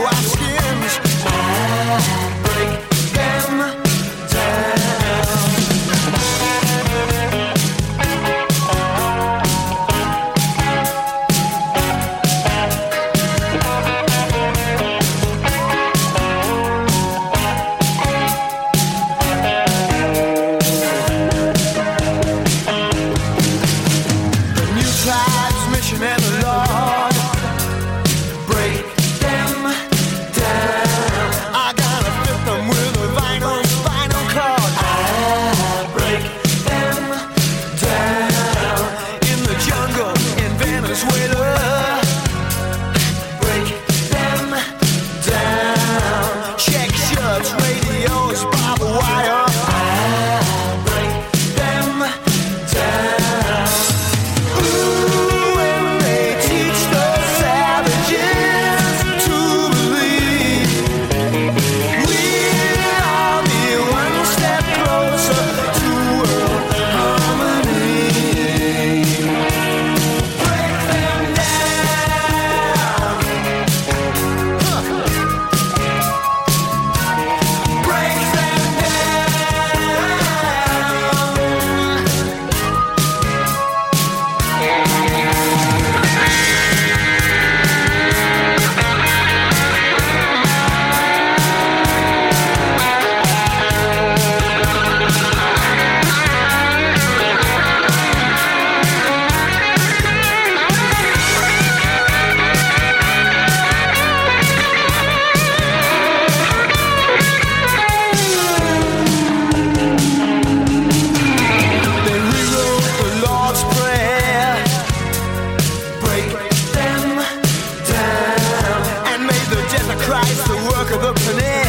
our skins. Break them down. Transmission and the Lord, break them down. I gotta fit them with a vinyl cord. I break them down. In the jungle in Venezuela, break them down. Check shirts, radios, barbed wire. I break them down. Christ, the work of the planet.